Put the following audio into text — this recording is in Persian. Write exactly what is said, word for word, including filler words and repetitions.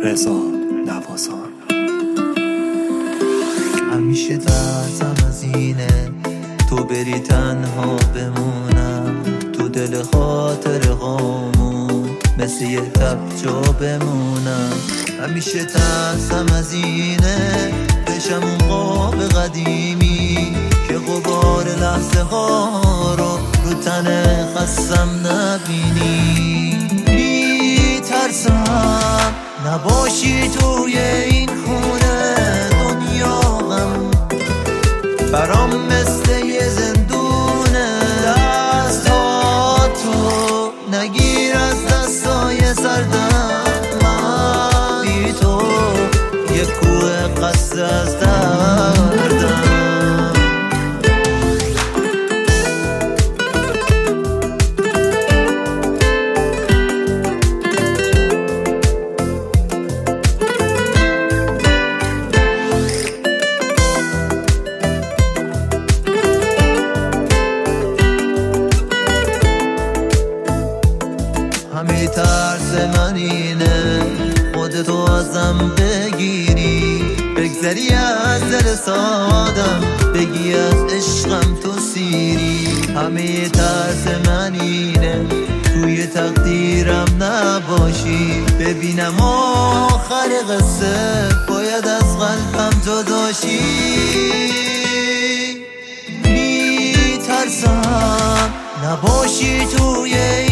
رضا نوازان. همیشه ترسم از اینه تو بری تنها بمونم، تو دل خاطر هامون مثل یه تب جا بمونم. همیشه ترسم از اینه بشم اون خواب قدیمی که غبار لحظه ها رو رو تن خستم نبینی. میترسم نباشی توی این خونه، دنیا غم برام مثل یه زندونه. دستاتو نگیر از دستای سردم، من بی تو یه کوه قصه از دردم. همه ترس من اینه خودتو ازم بگیری، بگذری از دل سادم، بگی از عشقم تو سیری. همه ترس من اینه توی تقدیرم نباشی، ببینم آخر قصه باید از قلبم جداشی. میترسم نباشی توی